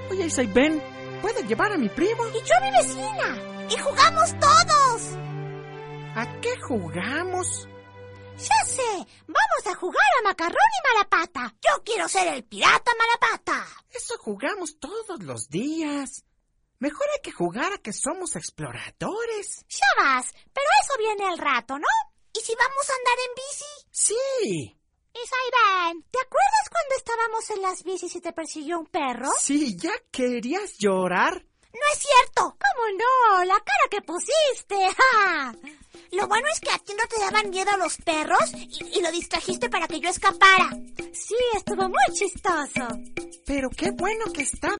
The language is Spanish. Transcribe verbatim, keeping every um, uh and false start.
Oye, Isai, ven. ¿Puedo llevar a mi primo? Y yo a mi vecina. Y jugamos todos. ¿A qué jugamos? Ya sé. Vamos a jugar a Macarrón y Malapata. Yo quiero ser el pirata Malapata. Eso jugamos todos los días. Mejor hay que jugar a que somos exploradores. Ya vas, pero eso viene al rato, ¿no? ¿Y si vamos a andar en bici? Sí. Isai, ven. ¿Te acuerdas cuando estábamos en las bicis y te persiguió un perro? Sí, ¿ya querías llorar? No es cierto. ¿Cómo no? La cara que pusiste. ¡Ja! Lo bueno es que a ti no te daban miedo los perros y, y lo distrajiste para que yo escapara. Sí, estuvo muy chistoso. Pero qué bueno que está